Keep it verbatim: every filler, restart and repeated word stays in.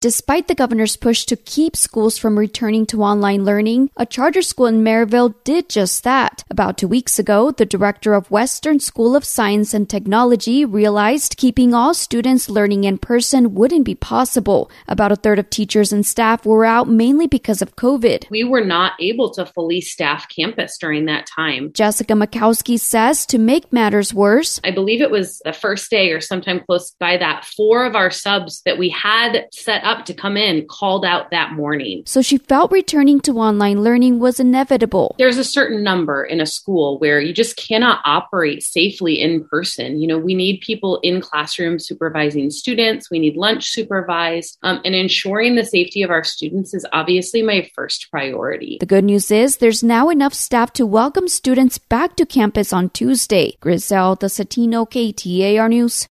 despite the governor's push to keep schools from returning to online learning, a charter school in Maryville did just that. About two weeks ago, the director of Western School of Science and Technology realized keeping all students learning in person wouldn't be possible. About a third of teachers and staff were out mainly because of COVID. We were not able to fully staff campus during that time. Jessica Makowski says to make matters worse, I believe it was the first day or sometime close by that, four of our subs that we had set up to come in called out that morning. So she felt returning to online learning was inevitable. There's a certain number in a school where you just cannot operate safely in person. You know, we need people in classrooms supervising students. We need lunch supervised. Um, and ensuring the safety of our students is obviously my first priority. The good news is there's now enough staff to welcome students back to campus on Tuesday. Griselda Satino, K T A R News.